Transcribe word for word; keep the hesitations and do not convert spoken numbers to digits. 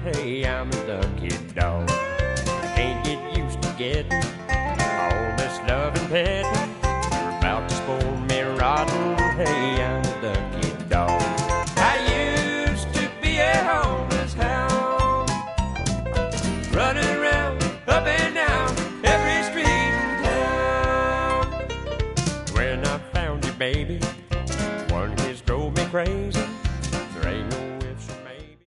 Hey, I'm a lucky dog. I can't get used to getting all this love and petting. You're about to spoil me rotten. Hey, I'm a lucky dog. I used to be a homeless hound, running around up and down every street in town. When I found you, baby, one kiss drove me crazy.